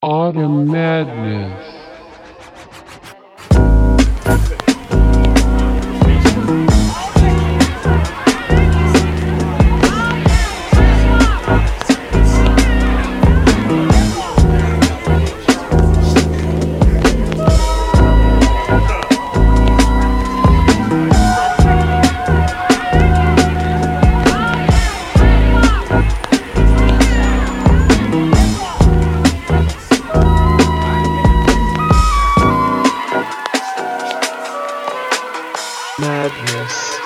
Autumn Madness. Madness.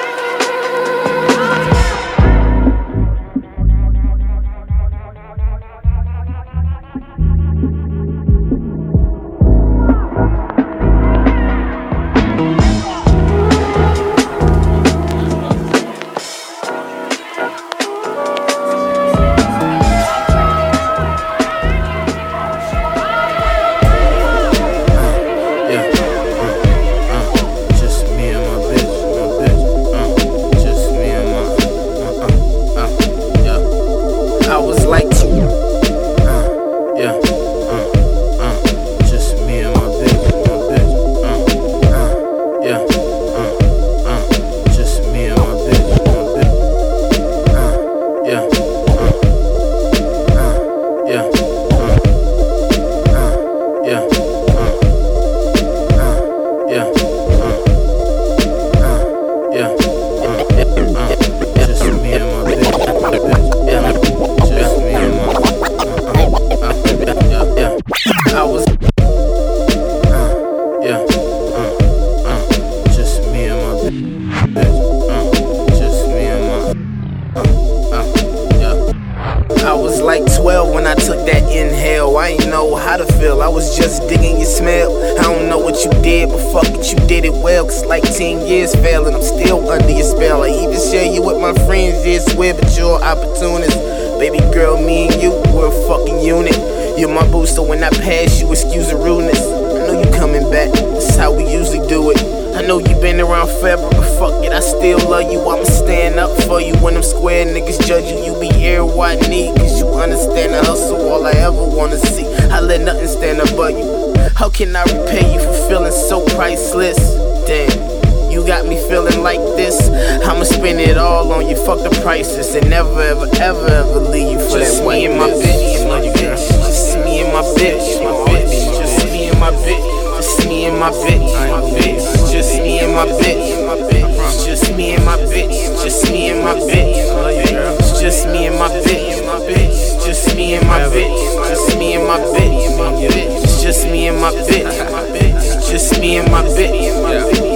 I was like 12 when I took that inhale. I ain't know how to feel, I was just digging your smell. I don't know what you did, but fuck it, you did it well. Cause like 10 years fell and I'm still under your spell. I even share you with my friends, yeah, swear, but you're an opportunist. Baby girl, me and you, we're a fucking unit. You're my booster, when I pass you, excuse the rudeness. I know you coming back, that's how we usually do it. I know you been around forever, but fuck it, I still love you. I'ma stand up for you when them square niggas judge you. You be here what I need, cause you understand the hustle, all I ever wanna see. I let nothing stand above you. How can I repay you for feeling so priceless? Damn, you got me feeling like this. I'ma spend it all on you, fuck the prices, and never ever ever ever leave you for just that me and my bitch. Just me and my bitch, just me and my bitch. Just me and my bitch, just me and my bitch, just me and my bitch, just me and my bitch, just me and my bitch, just me and my bitch, just me and my bitch, just me and my bitch, just me and my bitch.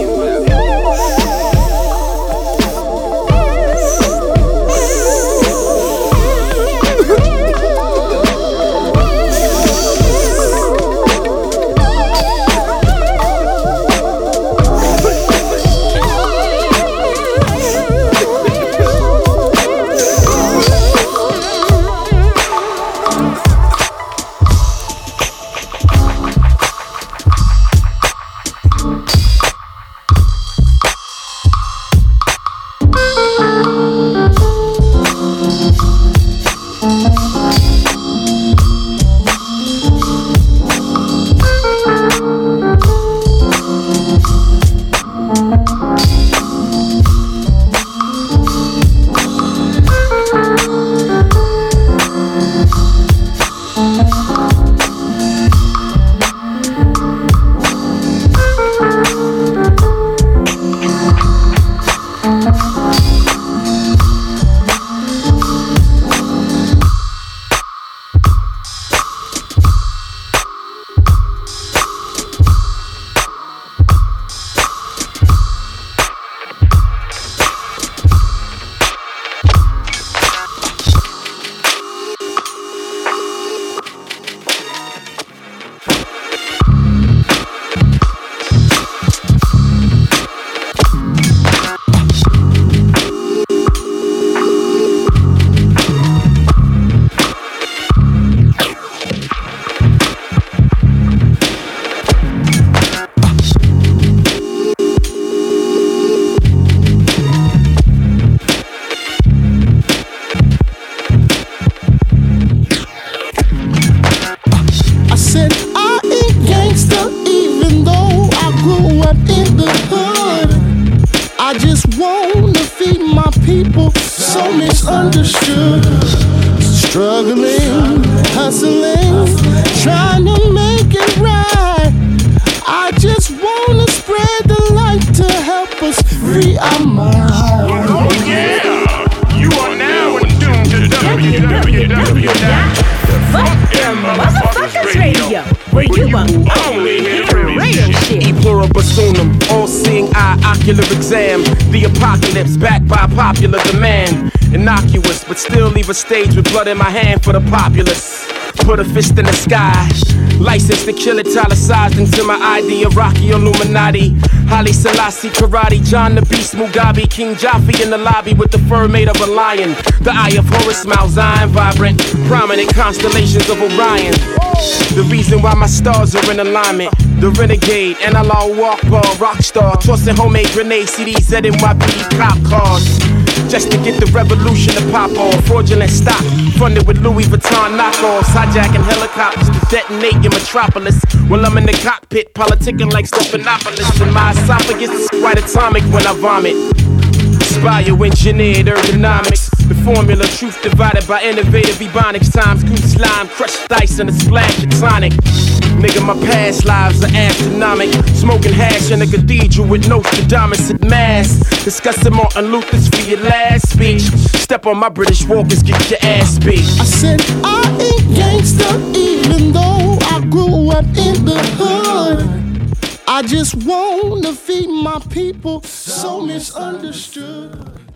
misunderstood. Struggling, hustling, trying to make it right. I just wanna spread the light to help us free our minds. Oh yeah, you are now in tune to www.thefuckmotherfuckersradio, where you will only hear real shit. E pluribus unum, all-seeing eye, ocular exam. The apocalypse backed by popular demand. Innocuous, but still leave a stage with blood in my hand for the populace. Put a fist in the sky. License to kill it, italicized into my idea. Rocky Illuminati, Haile Selassie, karate, John the Beast, Mugabe, King Jaffe in the lobby with the fur made of a lion. The eye of Horus, Mount Zion, vibrant, prominent constellations of Orion. The reason why my stars are in alignment. The renegade, analog walk ball, rock star, tossing homemade grenades, CDs, ZNYPD cop cars. Just to get the revolution to pop off. Fraudulent stock, funded with Louis Vuitton knockoffs. Hijacking helicopters to detonate your metropolis. While I'm in the cockpit, politicking like Stephanopoulos. And my esophagus is quite atomic when I vomit. Bioengineered ergonomics. The formula, truth divided by innovative ebonics. Times goose slime, crushed ice and a splash of tonic. Nigga, my past lives are astronomic. Smoking hash in a cathedral with Nostradamus at mass. Discussing Martin Luther's for your last speech. Step on my British walkers, get your ass beat. I said I ain't gangsta even though I grew up in the hood. I just wanna feed my people, so misunderstood.